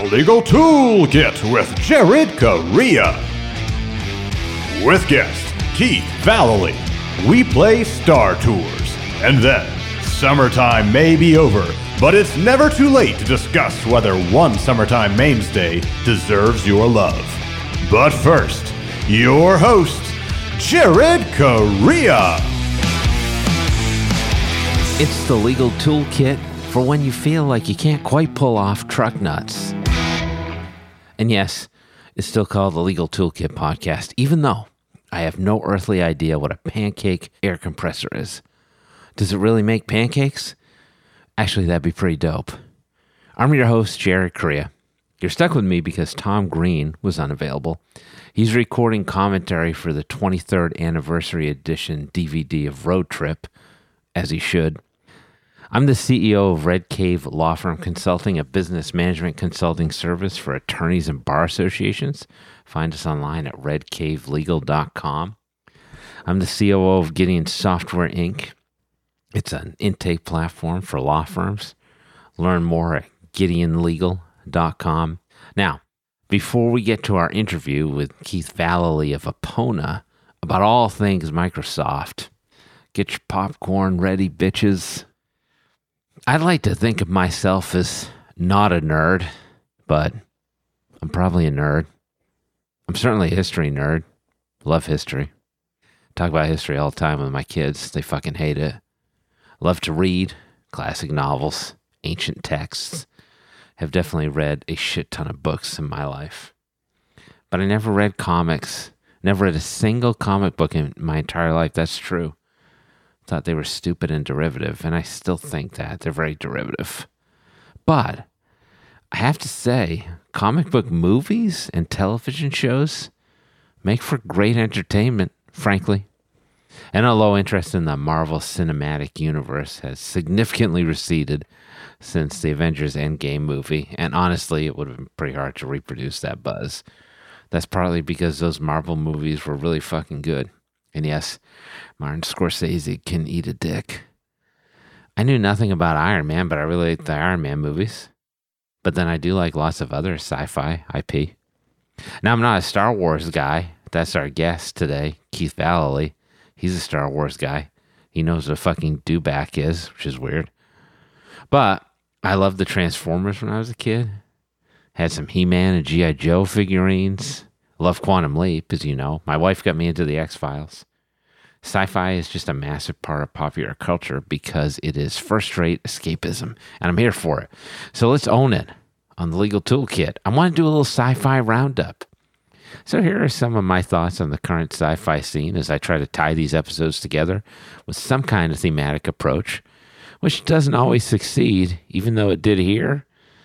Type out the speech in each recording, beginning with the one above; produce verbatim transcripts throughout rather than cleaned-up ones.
Legal Toolkit with Jared Correa. With guest Keith Vallely, we play Star Tours. And then, summertime may be over, but it's never too late to discuss whether one summertime mainstay deserves your love. But first, your host, Jared Correa. It's the Legal Toolkit for when you feel like you can't quite pull off truck nuts. And yes, it's still called the Legal Toolkit Podcast, even though I have no earthly idea what a pancake air compressor is. Does it really make pancakes? Actually, that'd be pretty dope. I'm your host, Jared Correa. You're stuck with me because Tom Green was unavailable. He's recording commentary for the twenty-third anniversary edition D V D of Road Trip, as he should. I'm the C E O of Red Cave Law Firm Consulting, a business management consulting service for attorneys and bar associations. Find us online at red cave legal dot com. I'm the C O O of Gideon Software, Incorporated. It's an intake platform for law firms. Learn more at gideon legal dot com. Now, before we get to our interview with Keith Vallely of Epona about all things Microsoft, get your popcorn ready, bitches. I'd like to think of myself as not a nerd, but I'm probably a nerd. I'm certainly a history nerd. Love history. Talk about history all the time with my kids. They fucking hate it. Love to read classic novels, ancient texts. Have definitely read a shit ton of books in my life. But I never read comics. Never read a single comic book in my entire life. That's true. Thought they were stupid and derivative, and I still think that. They're very derivative. But I have to say, comic book movies and television shows make for great entertainment, frankly. And although interest in the Marvel Cinematic Universe has significantly receded since the Avengers Endgame movie, and honestly, it would have been pretty hard to reproduce that buzz. That's partly because those Marvel movies were really fucking good. And yes, Martin Scorsese can eat a dick. I knew nothing about Iron Man, but I really like the Iron Man movies. But then I do like lots of other sci-fi I P. Now, I'm not a Star Wars guy. That's our guest today, Keith Vallely. He's a Star Wars guy. He knows what a fucking dewback is, which is weird. But I loved the Transformers when I was a kid. Had some He-Man and G I. Joe figurines. Love Quantum Leap, as you know. My wife got me into the X-Files. Sci-fi is just a massive part of popular culture because it is first-rate escapism, and I'm here for it. So let's own it on the Legal Toolkit. I want to do a little sci-fi roundup. So here are some of my thoughts on the current sci-fi scene as I try to tie these episodes together with some kind of thematic approach, which doesn't always succeed, even though it did here.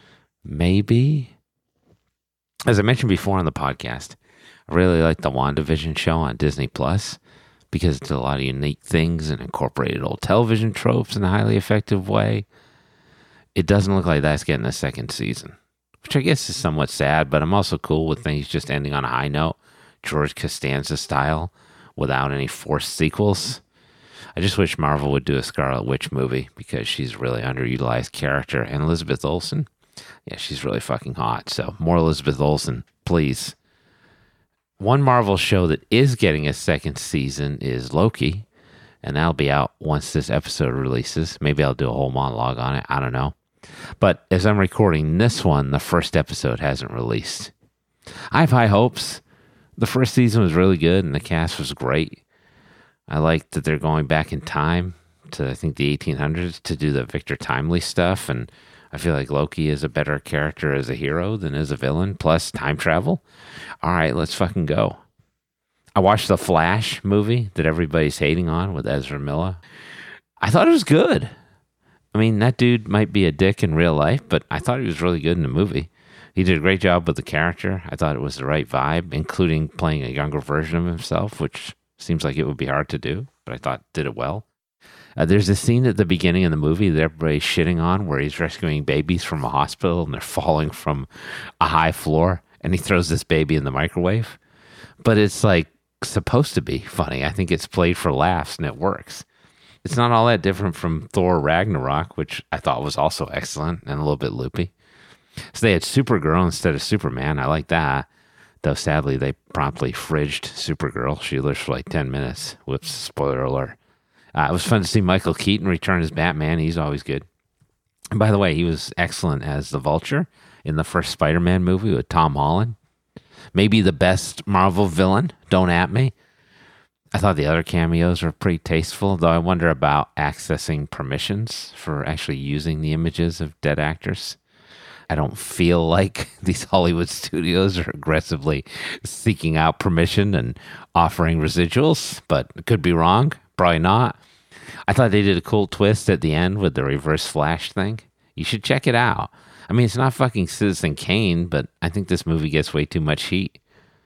Maybe. As I mentioned before on the podcast, I really like the WandaVision show on Disney Plus because it did a lot of unique things and incorporated old television tropes in a highly effective way. It doesn't look like that's getting a second season, which I guess is somewhat sad, but I'm also cool with things just ending on a high note, George Costanza style, without any forced sequels. I just wish Marvel would do a Scarlet Witch movie because she's a really underutilized character. And Elizabeth Olsen, yeah, she's really fucking hot. So more Elizabeth Olsen, please. One Marvel show that is getting a second season is Loki, and that'll be out once this episode releases. Maybe I'll do a whole monologue on it. I don't know. But as I'm recording this one, the first episode hasn't released. I have high hopes. The first season was really good, and the cast was great. I like that they're going back in time to, I think, the eighteen hundreds to do the Victor Timely stuff, and I feel like Loki is a better character as a hero than as a villain, plus time travel. All right, let's fucking go. I watched the Flash movie that everybody's hating on with Ezra Miller. I thought it was good. I mean, that dude might be a dick in real life, but I thought he was really good in the movie. He did a great job with the character. I thought it was the right vibe, including playing a younger version of himself, which seems like it would be hard to do, but I thought did it well. Uh, there's a scene at the beginning of the movie that everybody's shitting on where he's rescuing babies from a hospital and they're falling from a high floor and he throws this baby in the microwave. But it's like supposed to be funny. I think it's played for laughs and it works. It's not all that different from Thor Ragnarok, which I thought was also excellent and a little bit loopy. So they had Supergirl instead of Superman. I like that. Though sadly, they promptly fridged Supergirl. She lives for like ten minutes. Whoops, spoiler alert. Uh, it was fun to see Michael Keaton return as Batman. He's always good. And by the way, he was excellent as the Vulture in the first Spider-Man movie with Tom Holland. Maybe the best Marvel villain. Don't at me. I thought the other cameos were pretty tasteful, though I wonder about accessing permissions for actually using the images of dead actors. I don't feel like these Hollywood studios are aggressively seeking out permission and offering residuals, but it could be wrong. Probably not. I thought they did a cool twist at the end with the reverse Flash thing. You should check it out. I mean, it's not fucking Citizen Kane, but I think this movie gets way too much heat.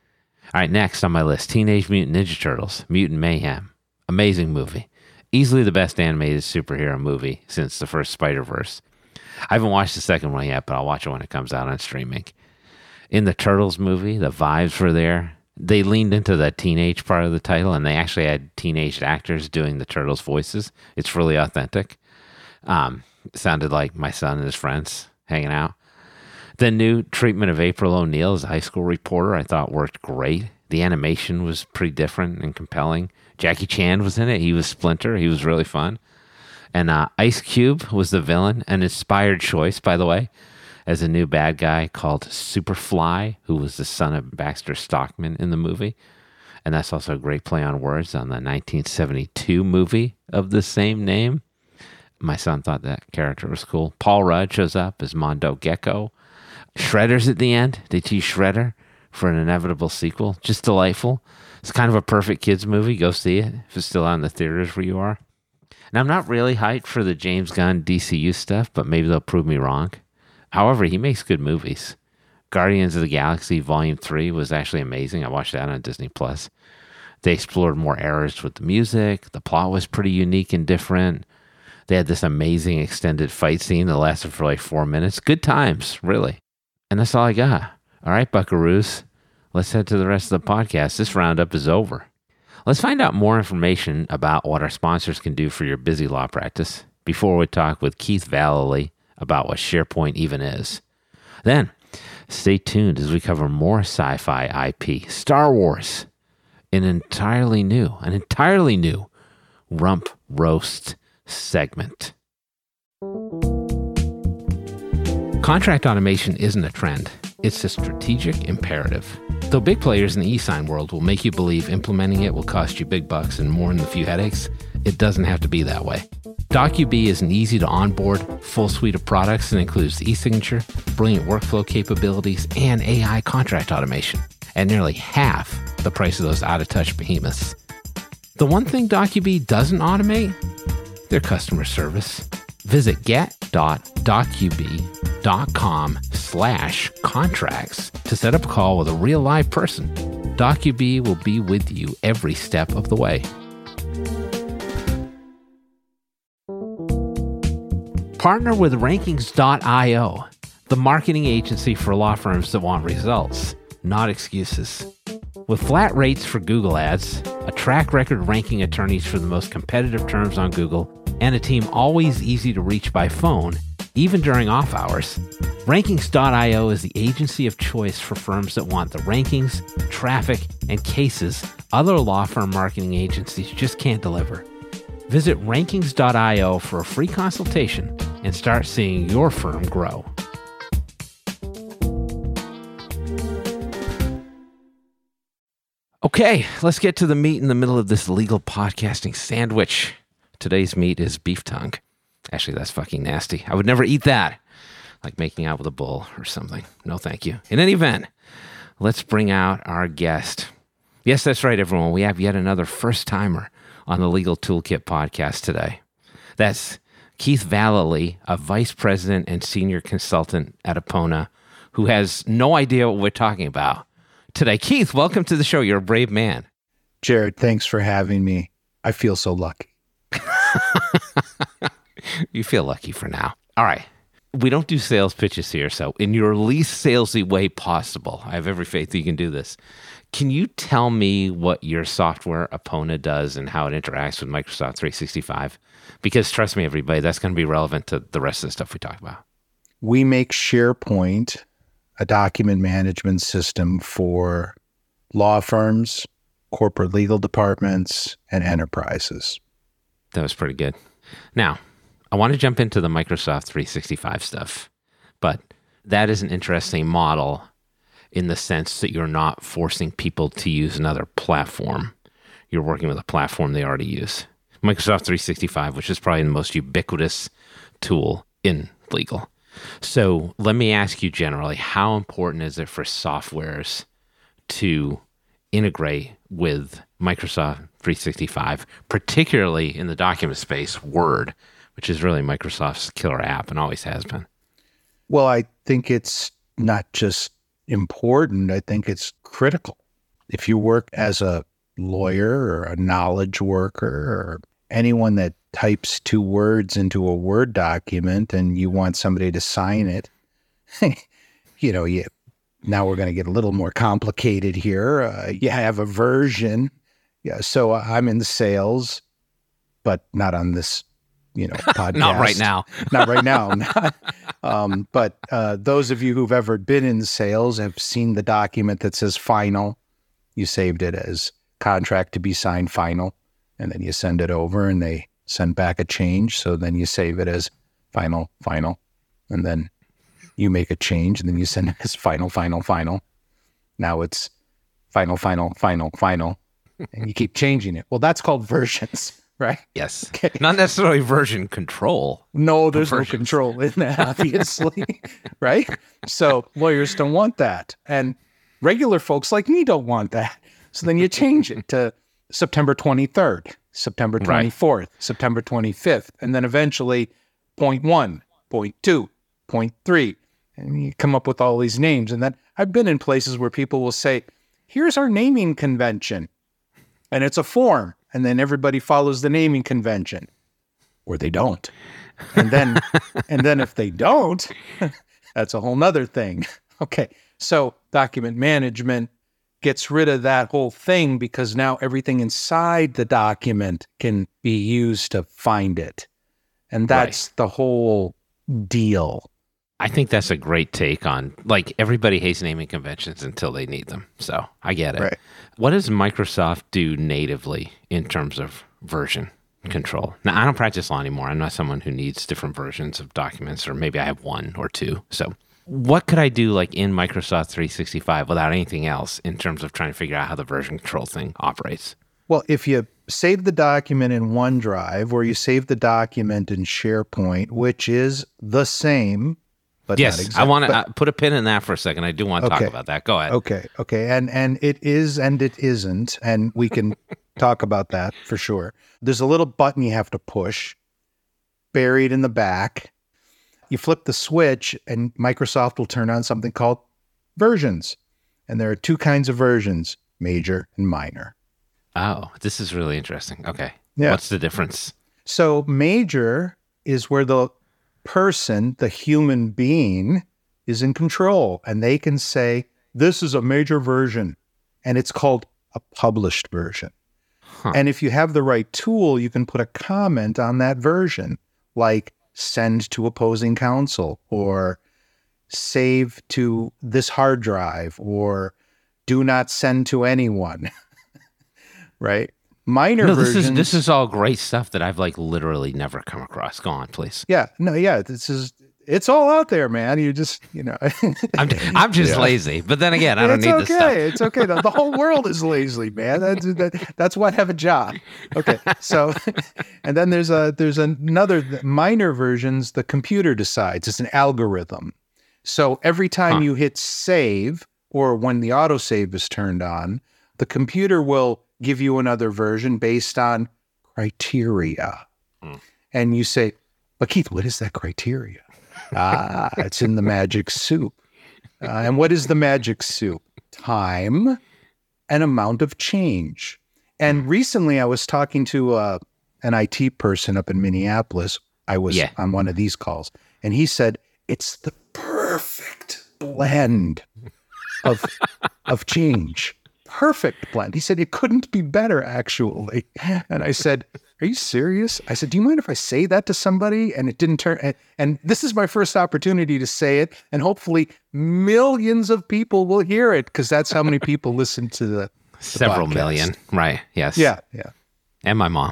All right, next on my list, Teenage Mutant Ninja Turtles, Mutant Mayhem. Amazing movie. Easily the best animated superhero movie since the first Spider-Verse. I haven't watched the second one yet, but I'll watch it when it comes out on streaming. In the Turtles movie, the vibes were there. They leaned into the teenage part of the title, and they actually had teenage actors doing the Turtles' voices. It's really authentic. Um, it sounded like my son and his friends hanging out. The new treatment of April O'Neil as a high school reporter I thought worked great. The animation was pretty different and compelling. Jackie Chan was in it. He was Splinter. He was really fun. And uh, Ice Cube was the villain, an inspired choice, by the way, as a new bad guy called Superfly, who was the son of Baxter Stockman in the movie. And that's also a great play on words on the nineteen seventy-two movie of the same name. My son thought that character was cool. Paul Rudd shows up as Mondo Gecko. Shredder's at the end. They tease Shredder for an inevitable sequel. Just delightful. It's kind of a perfect kids movie. Go see it if it's still out in the theaters where you are. Now, I'm not really hyped for the James Gunn D C U stuff, but maybe they'll prove me wrong. However, he makes good movies. Guardians of the Galaxy Volume three was actually amazing. I watched that on Disney Plus. They explored more eras with the music. The plot was pretty unique and different. They had this amazing extended fight scene that lasted for like four minutes. Good times, really. And that's all I got. All right, buckaroos. Let's head to the rest of the podcast. This roundup is over. Let's find out more information about what our sponsors can do for your busy law practice before we talk with Keith Vallely about what SharePoint even is. Then, stay tuned as we cover more sci-fi I P. Star Wars. An entirely new, an entirely new Rump Roast segment. Contract automation isn't a trend. It's a strategic imperative. Though big players in the e-sign world will make you believe implementing it will cost you big bucks and more than a few headaches, it doesn't have to be that way. DocuBee is an easy to onboard, full suite of products that includes e-signature, brilliant workflow capabilities, and A I contract automation at nearly half the price of those out-of-touch behemoths. The one thing DocuBee doesn't automate? Their customer service. Visit get.docubee.com slash contracts to set up a call with a real live person. DocuBee will be with you every step of the way. Partner with Rankings dot io, the marketing agency for law firms that want results, not excuses. With flat rates for Google ads, a track record ranking attorneys for the most competitive terms on Google, and a team always easy to reach by phone, even during off hours, Rankings dot io is the agency of choice for firms that want the rankings, traffic, and cases other law firm marketing agencies just can't deliver. Visit Rankings dot io for a free consultation and start seeing your firm grow. Okay, let's get to the meat in the middle of this legal podcasting sandwich. Today's meat is beef tongue. Actually, that's fucking nasty. I would never eat that. Like making out with a bull or something. No, thank you. In any event, let's bring out our guest. Yes, that's right, everyone. We have yet another first-timer on the Legal Toolkit podcast today. That's Keith Vallely, a vice president and senior consultant at Epona, who has no idea what we're talking about today. Keith, welcome to the show. You're a brave man. Jared, thanks for having me. I feel so lucky. You feel lucky for now. All right. We don't do sales pitches here, so in your least salesy way possible, I have every faith that you can do this. Can you tell me what your software Epona does and how it interacts with Microsoft three sixty-five? Because trust me, everybody, that's going to be relevant to the rest of the stuff we talk about. we make SharePoint a document management system for law firms, corporate legal departments, and enterprises. That was pretty good. Now, I want to jump into the Microsoft three sixty-five stuff, but that is an interesting model in the sense that you're not forcing people to use another platform. You're working with a platform they already use. Microsoft three sixty-five, which is probably the most ubiquitous tool in legal. So let me ask you generally, how important is it for softwares to integrate with Microsoft three sixty-five, particularly in the document space, Word, which is really Microsoft's killer app and always has been? Well, I think it's not just important. I think it's critical. If you work as a lawyer or a knowledge worker or anyone that types two words into a Word document and you want somebody to sign it, you know, you, now we're going to get a little more complicated here. Uh, you have a version. Yeah, so I'm in the sales, but not on this, you know, podcast. Not right now. Not right now. Not, um, but uh, those of you who've ever been in sales have seen the document that says final. You saved it as contract to be signed final, and then you send it over and they send back a change. So then you save it as final, final, and then you make a change and then you send it as final, final, final. Now it's final, final, final, final, and you keep changing it. Well, that's called versions, right? Yes. Okay. Not necessarily version control. No, there's no Versions. control in that, obviously, right? So lawyers don't want that. And regular folks like me don't want that. So then you change it to September twenty-third, September twenty-fourth, right. September twenty-fifth, and then eventually point one, point two, point three. And you come up with all these names. And then I've been in places where people will say, here's our naming convention. And it's a form. And then everybody follows the naming convention. Or they don't. And then and then if they don't, that's a whole nother thing. Okay. So document management gets rid of that whole thing because now everything inside the document can be used to find it. And that's right. The whole deal. I think that's a great take on, like, everybody hates naming conventions until they need them. So I get it. Right. What does Microsoft do natively in terms of version control? Now, I don't practice law anymore. I'm not someone who needs different versions of documents, or maybe I have one or two. So what could I do, like, in Microsoft three sixty-five without anything else in terms of trying to figure out how the version control thing operates? Well, if you save the document in OneDrive or you save the document in SharePoint, which is the same, but yes, not exact, I want to but, uh, put a pin in that for a second. I do want to okay. talk about that. Go ahead. Okay, okay. And and it is and it isn't, and we can talk about that for sure. There's a little button you have to push, buried in the back. You flip the switch, and Microsoft will turn on something called versions. And there are two kinds of versions, major and minor. Oh, this is really interesting. Okay. Yeah. What's the difference? So major is where the person, the human being, is in control, and they can say, this is a major version, and it's called a published version. Huh. And if you have the right tool, you can put a comment on that version, like send to opposing counsel, or save to this hard drive, or do not send to anyone, right? Minor no, this versions. is this is all great stuff that I've like literally never come across. Go on, please. Yeah, no, yeah, this is it's all out there, man. You just, you know, I'm I'm just yeah. lazy. But then again, I don't it's need okay. this stuff. It's okay. The, the whole world is lazy, man. That's that, that's why I have a job. Okay, so and then there's a there's another minor versions. The computer decides. It's an algorithm. So every time huh. you hit save, or when the autosave is turned on, the computer will give you another version based on criteria. Mm. And you say, but Keith, what is that criteria? ah, it's in the magic soup. Uh, and what is the magic soup? Time and amount of change. And recently I was talking to uh, an I T person up in Minneapolis. I was yeah. on one of these calls, and he said, it's the perfect blend of of change. Perfect blend. He said, it couldn't be better, actually. And I said, are you serious? I said, do you mind if I say that to somebody? And it didn't turn, and, and this is my first opportunity to say it. And hopefully millions of people will hear it because that's how many people listen to the, the Several podcast. million. Right. Yes. Yeah. Yeah. And my mom.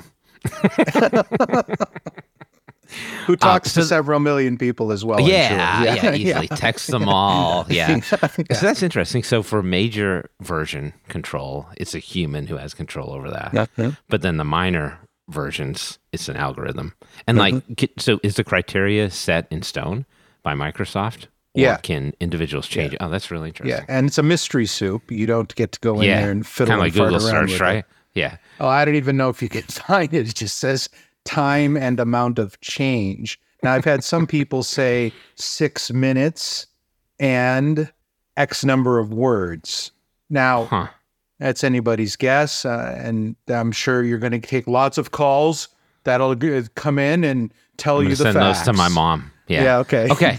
Who talks Uh, so- to several million people as well. I'm Yeah, sure. yeah, easily text them all. Yeah. Yeah. So that's interesting. So for major version control, it's a human who has control over that. Yeah. But then the minor versions, it's an algorithm. And Mm-hmm. like, get- so is the criteria set in stone by Microsoft? Or Yeah. can individuals change it? Oh, that's really Yeah. interesting. And it's a mystery soup. You don't get to go in Yeah. there and fiddle Kind of like and fart Google around search, with right? it. Yeah. Oh, I don't even know if you can find it. It just says time and amount of change. Now, I've had some people say six minutes and X number of words. Now, Huh. that's anybody's guess. Uh, and I'm sure you're going to take lots of calls that'll g- come in and tell I'm you gonna the send facts. those to my mom. Yeah. Yeah, okay. Okay.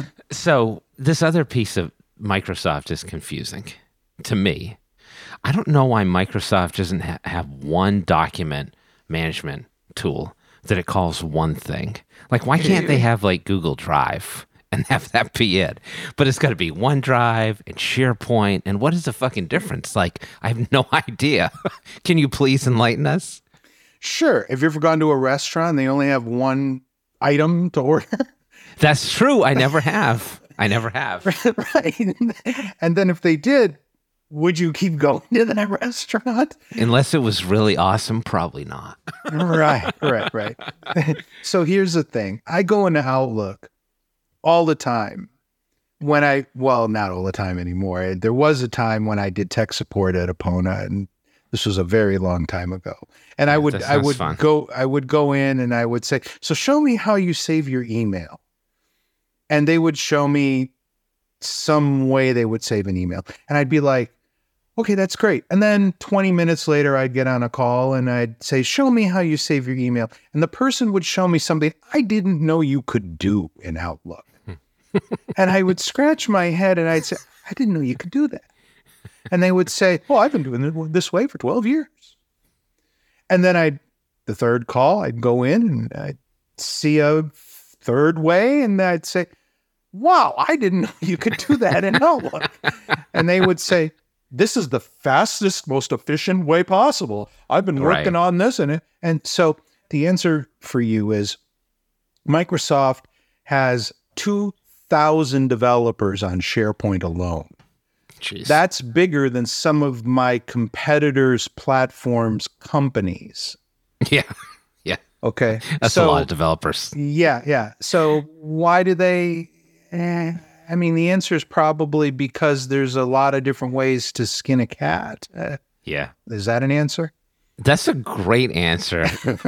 So this other piece of Microsoft is confusing to me. I don't know why Microsoft doesn't ha- have one document management tool that it calls one thing. Like, why can't they have like Google Drive and have that be it? But it's got to be OneDrive and SharePoint. And what is the fucking difference? Like, I have no idea. Can you please enlighten us? Sure. Have you ever gone to a restaurant and they only have one item to order? That's true. I never have. I never have. Right. And then if they did, would you keep going to that restaurant? Unless it was really awesome, probably not. Right, right, right. So here's the thing. I go into Outlook all the time. When I, well, not all the time anymore. There was a time when I did tech support at Epona, and this was a very long time ago. And I would, that I sounds would fun. go, I would go in and I would say, so show me how you save your email. And they would show me some way they would save an email. And I'd be like, okay, that's great. And then twenty minutes later, I'd get on a call and I'd say, show me how you save your email. And the person would show me something I didn't know you could do in Outlook. And I would scratch my head and I'd say, I didn't know you could do that. And they would say, well, I've been doing it this way for twelve years. And then I'd, the third call, I'd go in and I'd see a third way and I'd say, wow, I didn't know you could do that in Outlook. And they would say, this is the fastest, most efficient way possible. I've been working Right. on this and it. And so the answer for you is Microsoft has two thousand developers on SharePoint alone. Jeez. That's bigger than some of my competitors' platforms companies. yeah. Yeah. Okay. That's so, a lot of developers. Yeah, yeah. So why do they? Eh, I mean, the answer is probably because there's a lot of different ways to skin a cat. Uh, Yeah. is that an answer? That's a great answer.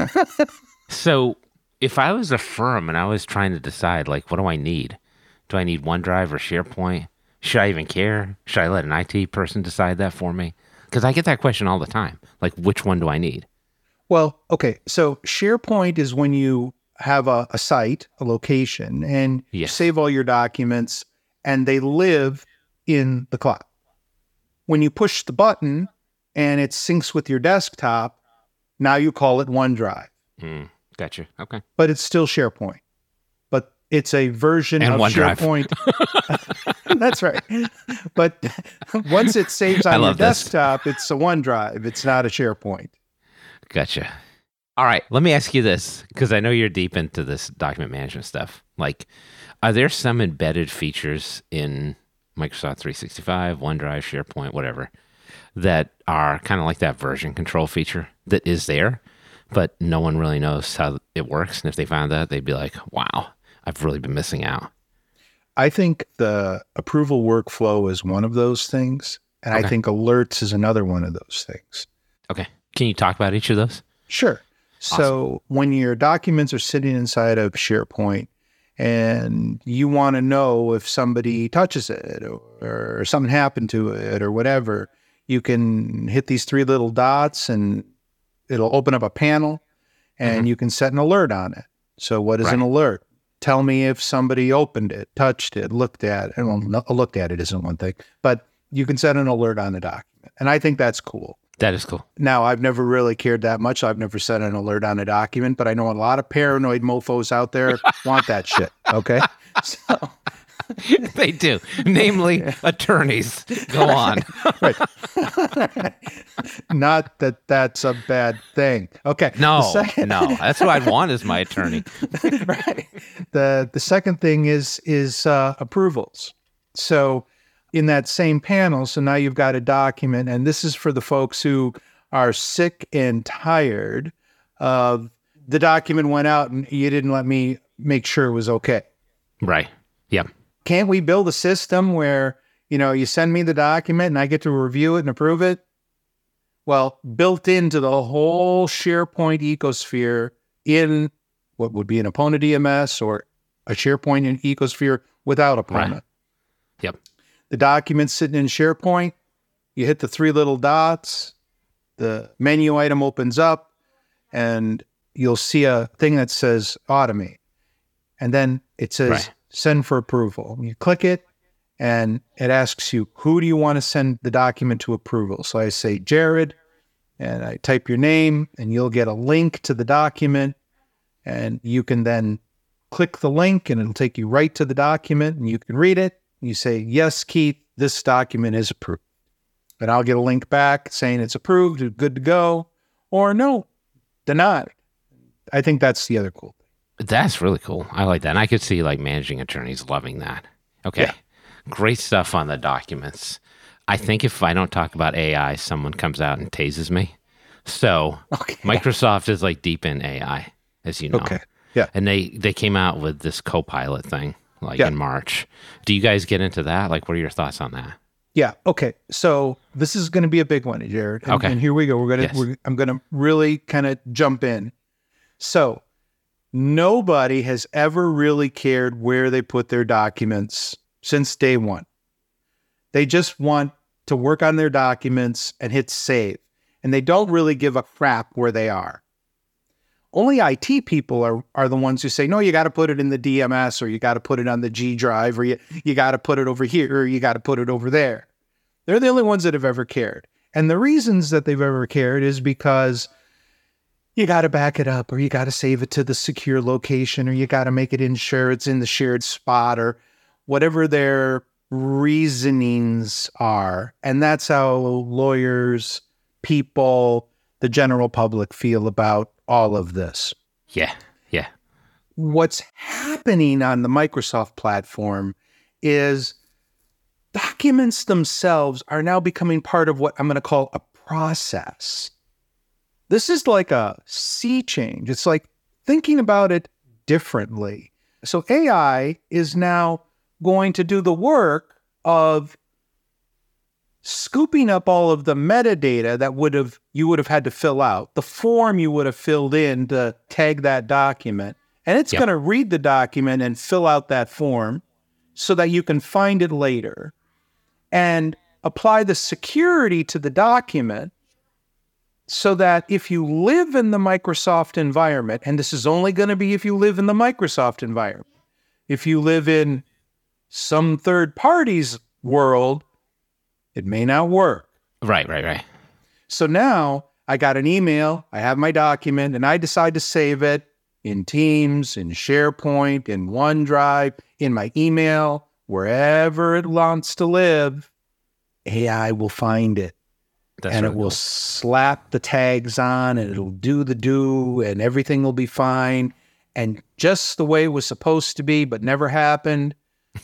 So if I was a firm and I was trying to decide, like, what do I need? Do I need OneDrive or SharePoint? Should I even care? Should I let an I T person decide that for me? Because I get that question all the time. Like, which one do I need? Well, okay. So SharePoint is when you have a, a site, a location, and you Yes. save all your documents, and they live in the cloud. When you push the button and it syncs with your desktop, now you call it OneDrive, Hmm. Gotcha. Okay. but it's still SharePoint. But it's a version And of OneDrive. SharePoint. That's right. But once it saves I on your love this. desktop, it's a OneDrive. It's not a SharePoint. Gotcha. All right. Let me ask you this, because I know you're deep into this document management stuff. Like, are there some embedded features in Microsoft three sixty-five, OneDrive, SharePoint, whatever, that are kind of like that version control feature that is there, but no one really knows how it works? And if they found that, they'd be like, wow, I've really been missing out. I think the approval workflow is one of those things. And Okay. I think alerts is another one of those things. Okay. Can you talk about each of those? Sure. So when your documents are sitting inside of SharePoint and you want to know if somebody touches it or, or something happened to it or whatever, you can hit these three little dots and it'll open up a panel and Mhm. you can set an alert on it. So what is an Right. alert? Tell me if somebody opened it, touched it, looked at it. Well, no, looked at it isn't one thing, but you can set an alert on the document. And I think that's cool. That is cool. Now, I've never really cared that much. I've never set an alert on a document, but I know a lot of paranoid mofos out there want that shit. Okay. So they do. Namely, attorneys. Go on. right. Not that that's a bad thing. Okay. No, The second- no. That's what I'd want as my attorney. right. The the second thing is is uh, approvals. So in that same panel, so now you've got a document, and this is for the folks who are sick and tired of the document went out and you didn't let me make sure it was okay. Right. Yep. Can't we build a system where, you know, you send me the document and I get to review it and approve it? Well, built into the whole SharePoint ecosphere in what would be an Opponent D M S or a SharePoint in ecosphere without Opponent. Right. Yep. The document's sitting in SharePoint. You hit the three little dots. The menu item opens up and you'll see a thing that says automate. And then it says Right. send for approval. You click it and it asks you, who do you want to send the document to approval? So I say Jared and I type your name and you'll get a link to the document and you can then click the link and it'll take you right to the document and you can read it. You say, yes, Keith, this document is approved. And I'll get a link back saying it's approved, it's good to go, or no, denied. I think that's the other cool thing. That's really cool. I like that. And I could see like managing attorneys loving that. Okay. Yeah. Great stuff on the documents. I think if I don't talk about A I, someone comes out and tases me. So Okay. Microsoft is like deep in A I, as you know. Okay. Yeah. And they, they came out with this Copilot thing like Yeah. in March. Do you guys get into that? Like, what are your thoughts on that? Yeah. Okay. So this is going to be a big one, Jared. And, Okay. And here we go. We're gonna. Yes. We're, I'm going to really kind of jump in. So nobody has ever really cared where they put their documents since day one. They just want to work on their documents and hit save, and they don't really give a crap where they are. Only I T people are, are the ones who say, no, you got to put it in the D M S or you got to put it on the G drive or you, you got to put it over here or you got to put it over there. They're the only ones that have ever cared. And the reasons that they've ever cared is because you got to back it up or you got to save it to the secure location or you got to make it ensure it's in the shared spot or whatever their reasonings are. And that's how lawyers, people, the general public feel about all of this. Yeah. Yeah. What's happening on the Microsoft platform is documents themselves are now becoming part of what I'm going to call a process. This is like a sea change. It's like thinking about it differently. So A I is now going to do the work of scooping up all of the metadata that would have you would have had to fill out, the form you would have filled in to tag that document. And it's Yep. going to read the document and fill out that form so that you can find it later and apply the security to the document so that if you live in the Microsoft environment, and this is only going to be if you live in the Microsoft environment, if you live in some third party's world, it may not work. Right, right, right. So now I got an email, I have my document, and I decide to save it in Teams, in SharePoint, in OneDrive, in my email, wherever it wants to live. A I will find it. That's and really it will cool. slap the tags on and it'll do the do and everything will be fine. And just the way it was supposed to be, but never happened.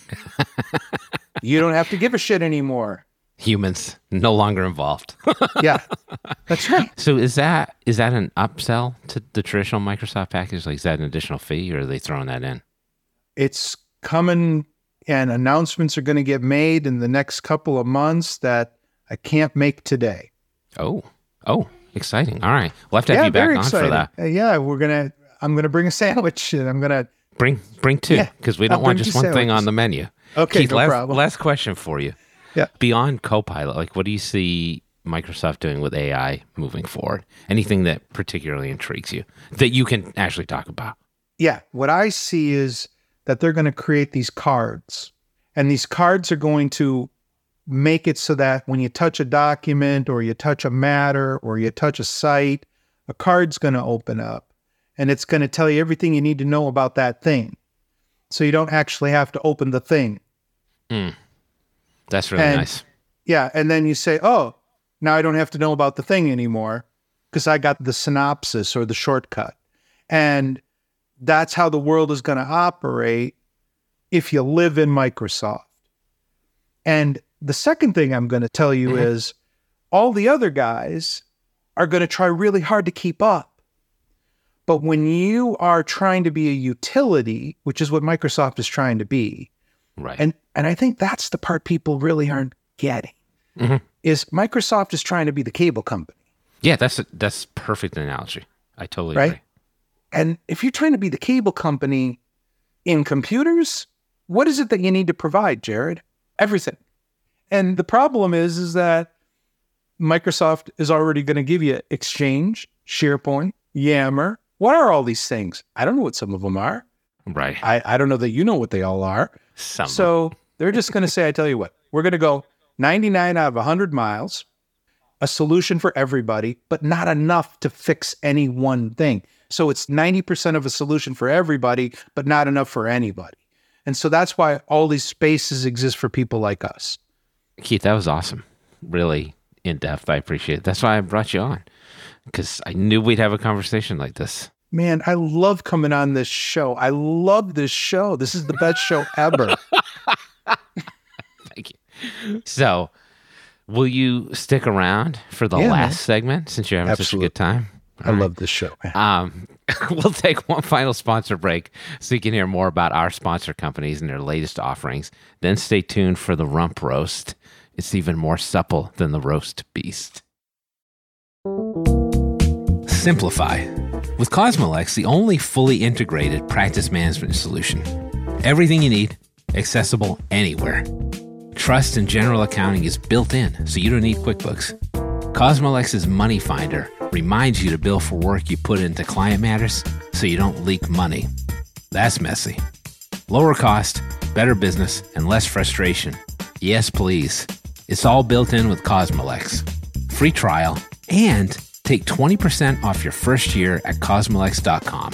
You don't have to give a shit anymore. Humans no longer involved. Yeah, that's right. So is that is that an upsell to the traditional Microsoft package? Like, is that an additional fee, or are they throwing that in? It's coming and announcements are going to get made in the next couple of months that I can't make today. Oh, oh, exciting! All right, we'll have to have Yeah, you back very on exciting. for that. Uh, yeah, we're gonna. I'm gonna bring a sandwich and I'm gonna. Bring bring two, Yeah, because we I'll don't want bring just two one thing on sandwiches. the menu. Okay, Keith, no last, problem. last question for you. Yeah. Beyond Copilot, like, what do you see Microsoft doing with A I moving forward? Anything that particularly intrigues you that you can actually talk about? Yeah, what I see is that they're going to create these cards, and these cards are going to make it so that when you touch a document or you touch a matter or you touch a site, a card's going to open up and it's going to tell you everything you need to know about that thing. So you don't actually have to open the thing. Mm. That's really and, nice. Yeah. And then you say, oh, now I don't have to know about the thing anymore because I got the synopsis or the shortcut. And that's how the world is going to operate if you live in Microsoft. And the second thing I'm going to tell you mm-hmm. is all the other guys are going to try really hard to keep up. But when you are trying to be a utility, which is what Microsoft is trying to be, right? And and I think that's the part people really aren't getting, mm-hmm. is Microsoft is trying to be the cable company. Yeah, that's a, that's perfect analogy. I totally right? agree. And if you're trying to be the cable company in computers, what is it that you need to provide, Jared? Everything. And the problem is, is that Microsoft is already going to give you Exchange, SharePoint, Yammer. What are all these things? I don't know what some of them are. Right. I, I don't know that you know what they all are. Some. So they're just going to say, I tell you what, we're going to go ninety-nine out of one hundred miles, a solution for everybody, but not enough to fix any one thing. So it's ninety percent of a solution for everybody, but not enough for anybody. And so that's why all these spaces exist for people like us. Keith, that was awesome. Really in depth. I appreciate it. That's why I brought you on, because I knew we'd have a conversation like this. Man, I love coming on this show. I love this show. This is the best show ever. Thank you. So, will you stick around for the yeah, last man. segment since you're having Absolutely. such a good time? All I right. love this show. Man. Um, we'll take one final sponsor break so you can hear more about our sponsor companies and their latest offerings. Then stay tuned for the rump roast. It's even more supple than the roast beast. Simplify. With Cosmolex, the only fully integrated practice management solution. Everything you need, accessible anywhere. Trust and general accounting is built in, so you don't need QuickBooks. Cosmolex's Money Finder reminds you to bill for work you put into client matters so you don't leak money. That's messy. Lower cost, better business, and less frustration. Yes, please. It's all built in with Cosmolex. Free trial and take twenty percent off your first year at cosmolex dot com.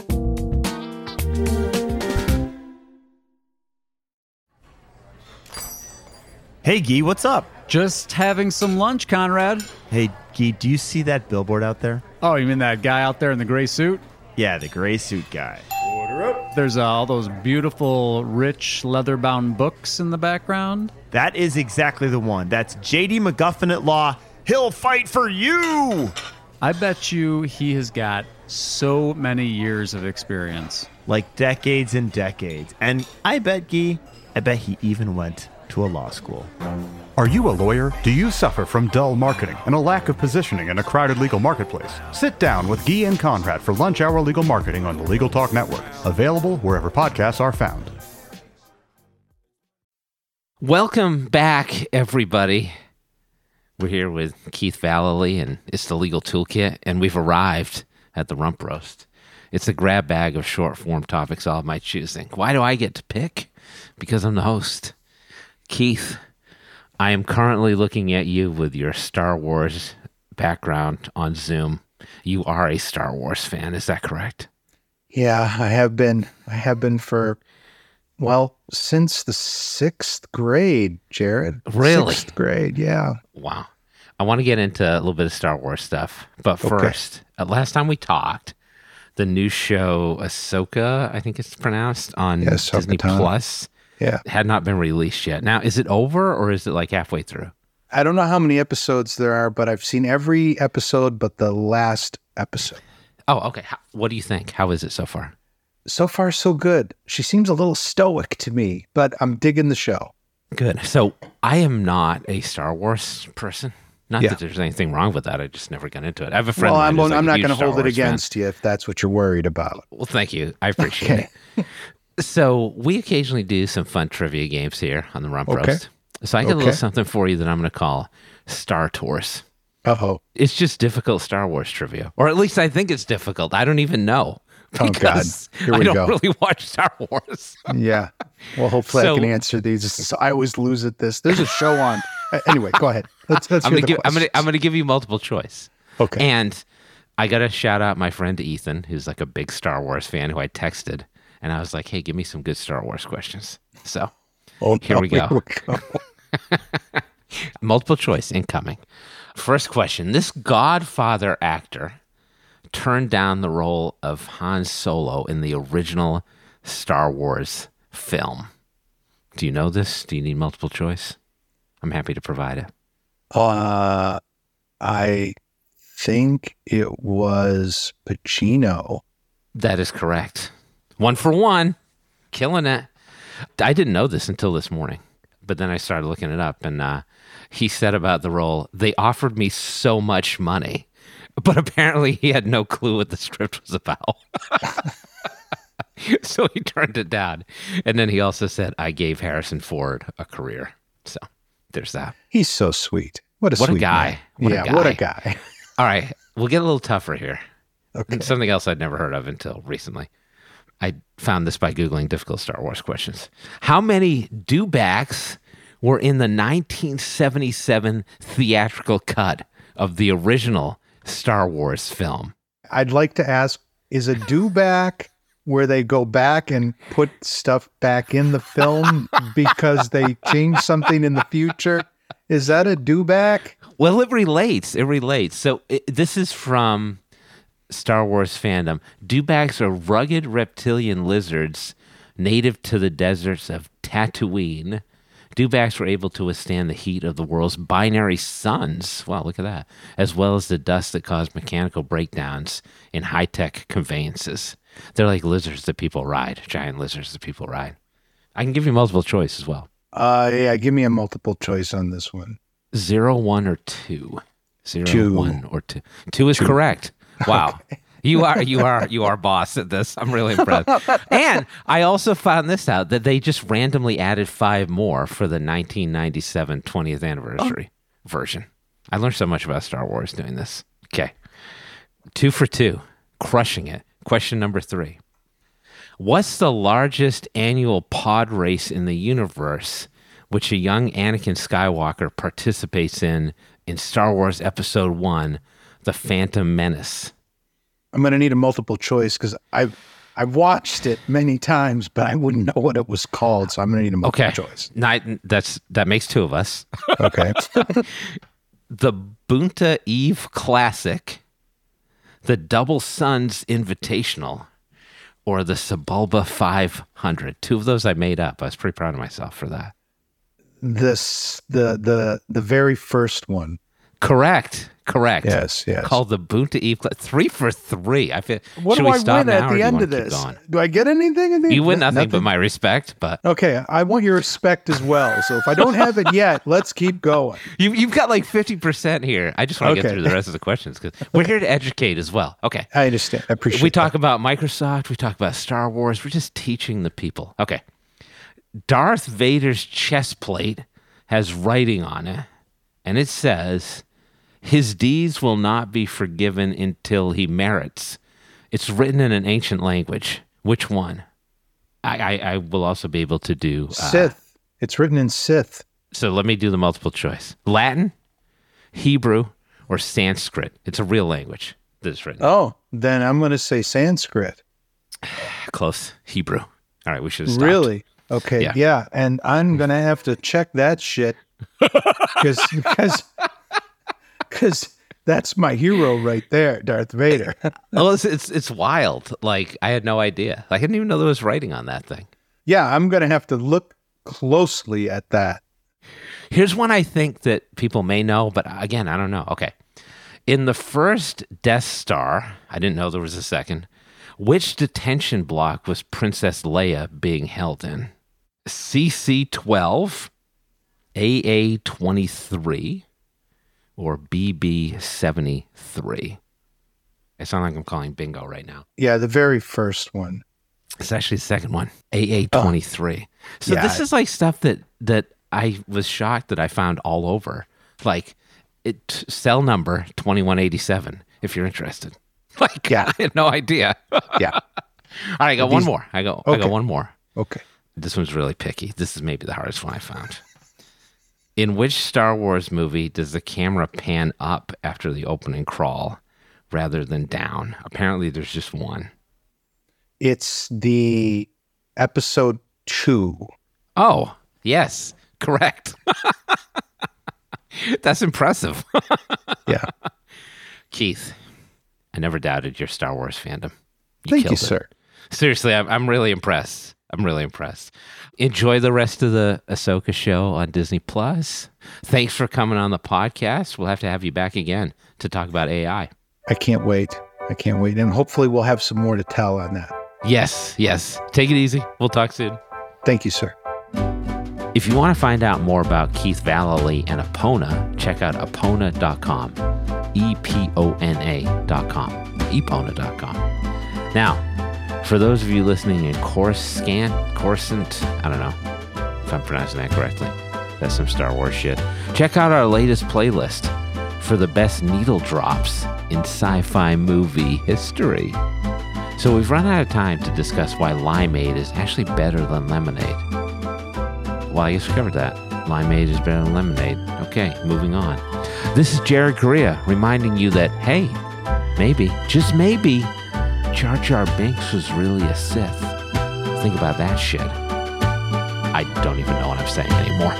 Hey, Guy, what's up? Just having some lunch, Conrad. Hey, Guy, do you see that billboard out there? Oh, you mean that guy out there in the gray suit? Yeah, the gray suit guy. Order up. There's uh, all those beautiful, rich, leather-bound books in the background. That is exactly the one. That's J D McGuffin at Law. He'll fight for you! I bet you he has got so many years of experience. Like decades and decades. And I bet, Guy, I bet he even went to a law school. Are you a lawyer? Do you suffer from dull marketing and a lack of positioning in a crowded legal marketplace? Sit down with Guy and Conrad for Lunch Hour Legal Marketing on the Legal Talk Network. Available wherever podcasts are found. Welcome back, everybody. We're here with Keith Vallely, and it's the Legal Toolkit, and we've arrived at the Rump Roast. It's a grab bag of short-form topics all of my choosing. Why do I get to pick? Because I'm the host. Keith, I am currently looking at you with your Star Wars background on Zoom. You are a Star Wars fan, is that correct? Yeah, I have been. I have been for, well, since the sixth grade, Jared. Really? Sixth grade, yeah. Wow. I want to get into a little bit of Star Wars stuff. But first, okay. Last time we talked, the new show Ahsoka, I think it's pronounced, on yeah, Disney Plus. Yeah. Had not been released yet. Now, is it over or is it like halfway through? I don't know how many episodes there are, but I've seen every episode but the last episode. Oh, okay. How, what do you think? How is it so far? So far, so good. She seems a little stoic to me, but I'm digging the show. Good. So I am not a Star Wars person. Not yeah. that there's anything wrong with that. I just never got into it. I have a friend. Well, I'm, like I'm not going to Star hold it Wars against fan. you if that's what you're worried about. Well, thank you. I appreciate okay. it. So we occasionally do some fun trivia games here on the Rump okay. Roast. So I got okay. a little something for you that I'm going to call Star Tours. Uh-oh. It's just difficult Star Wars trivia. Or at least I think it's difficult. I don't even know. Oh, God. Here we I don't go. really watch Star Wars. yeah. Well, hopefully So- I can answer these. So I always lose at this. There's a show on. Uh, Anyway, go ahead. Let's, let's I'm hear gonna the give I'm gonna questions. I'm gonna give you multiple choice. Okay. And I gotta shout out my friend Ethan, who's like a big Star Wars fan, who I texted, and I was like, "Hey, give me some good Star Wars questions." So Oh, here no, we go. go. multiple choice incoming. First question: this Godfather actor turned down the role of Han Solo in the original Star Wars film. Do you know this? Do you need multiple choice? I'm happy to provide it. Uh, I think it was Pacino. That is correct. One for one. Killing it. I didn't know this until this morning, but then I started looking it up, and uh, he said about the role, they offered me so much money, but apparently he had no clue what the script was about. So he turned it down. And then he also said, I gave Harrison Ford a career. So there's that. He's so sweet. What a What a sweet guy. man. What a yeah, what a guy. guy. All right. We'll get a little tougher here. Okay. Something else I'd never heard of until recently. I found this by Googling difficult Star Wars questions. How many dewbacks were in the nineteen seventy-seven theatrical cut of the original Star Wars film? I'd like to ask, is a do back where they go back and put stuff back in the film because they change something in the future? Is that a do back? Well, it relates. It relates. So it, this is from Star Wars fandom. Dewbacks are rugged reptilian lizards native to the deserts of Tatooine. Dewbacks were able to withstand the heat of the world's binary suns. Wow, look at that. As well as the dust that caused mechanical breakdowns in high-tech conveyances. They're like lizards that people ride, giant lizards that people ride. I can give you multiple choice as well. Uh, yeah, give me a multiple choice on this one. Zero, one, or two. Zero, Two. one, or two. Two is correct. Wow. You are you are you are boss at this. I'm really impressed. And I also found this out that they just randomly added five more for the nineteen ninety-seven twentieth anniversary version. I learned so much about Star Wars doing this. Okay. Two for two. Crushing it. Question number three. What's the largest annual pod race in the universe which a young Anakin Skywalker participates in in Star Wars Episode one, The Phantom Menace? I'm going to need a multiple choice because I've I've watched it many times, but I wouldn't know what it was called, so I'm going to need a multiple Okay. choice. Not, that's, that makes two of us. Okay. The Bunta Eve Classic, the Double Suns Invitational, or the Sebulba five hundred. Two of those I made up. I was pretty proud of myself for that. this the the the very first one. Correct. Correct. Yes, yes. Called the Bunta Eve Classic. Three for three. I feel. What should do we I stop win now, at or do the you end wanna of keep this? going? Do I get anything? At the You win N- nothing, but my respect. But Okay, I want your respect as well. So if I don't have it yet, let's keep going. you, you've got like fifty percent here. I just want to get Okay. through the rest of the questions because we're here to educate as well. Okay. I understand. I appreciate We talk that. about Microsoft. We talk about Star Wars. We're just teaching the people. Okay. Darth Vader's chest plate has writing on it, and it says, his deeds will not be forgiven until he merits. It's written in an ancient language. Which one? I, I, I will also be able to do... Uh, Sith. It's written in Sith. so let me do the multiple choice. Latin, Hebrew, or Sanskrit. It's a real language that is written. Oh, then I'm going to say Sanskrit. Close. Hebrew. All right, we should have stopped. Really? Okay. Yeah. Yeah. And I'm going to have to check that shit because because because that's my hero right there, Darth Vader. Well, it's, it's it's wild. Like, I had no idea. I didn't even know there was writing on that thing. Yeah, I'm going to have to look closely at that. Here's one I think that people may know, but again, I don't know. Okay. In the first Death Star, I didn't know there was a second, which detention block was Princess Leia being held in? C C twelve, A A twenty-three, or B B seventy-three? I sound like I'm calling bingo right now. Yeah, the very first one. It's actually the second one, A A twenty-three. So yeah. this is like stuff that that I was shocked that I found all over. Like, it cell number twenty-one eighty-seven, if you're interested. Like, Yeah. I had no idea. All Yeah. right, I got one more. I go I Okay. got one more. Okay. This one's really picky. This is maybe the hardest one I found. In which Star Wars movie does the camera pan up after the opening crawl rather than down? Apparently, there's just one. It's the episode two. Oh, yes, correct. That's impressive. Yeah. Keith, I never doubted your Star Wars fandom. You Thank you, killed it. sir. Seriously, I'm, I'm really impressed. I'm really impressed. Enjoy the rest of the Ahsoka show on Disney Plus. Thanks for coming on the podcast. We'll have to have you back again to talk about A I. I can't wait. I can't wait. And hopefully we'll have some more to tell on that. Yes, yes. Take it easy. We'll talk soon. Thank you, sir. If you want to find out more about Keith Vallely and Epona, check out epona dot com. E P O N A dot com. epona dot com. Now, for those of you listening in Coruscant, Coruscant, I don't know if I'm pronouncing that correctly. That's some Star Wars shit. Check out our latest playlist for the best needle drops in sci-fi movie history. So we've run out of time to discuss why limeade is actually better than lemonade. Well, I guess we covered that. Limeade is better than lemonade. Okay, moving on. This is Jared Correa reminding you that, hey, maybe, just maybe, Jar Jar Binks was really a Sith. Think about that shit. I don't even know what I'm saying anymore.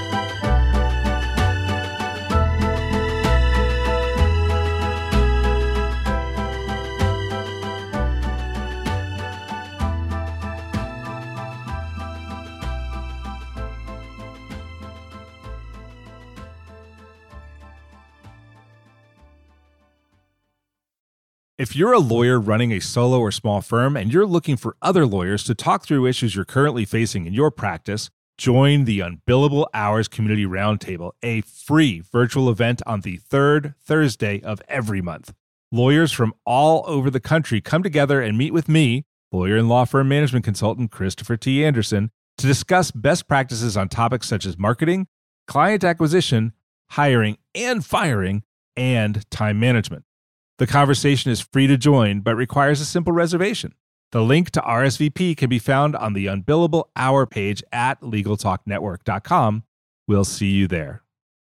If you're a lawyer running a solo or small firm and you're looking for other lawyers to talk through issues you're currently facing in your practice, join the Unbillable Hours Community Roundtable, a free virtual event on the third Thursday of every month. Lawyers from all over the country come together and meet with me, lawyer and law firm management consultant Christopher T. Anderson, to discuss best practices on topics such as marketing, client acquisition, hiring and firing, and time management. The conversation is free to join, but requires a simple reservation. The link to R S V P can be found on the Unbillable Hour page at legal talk network dot com. We'll see you there.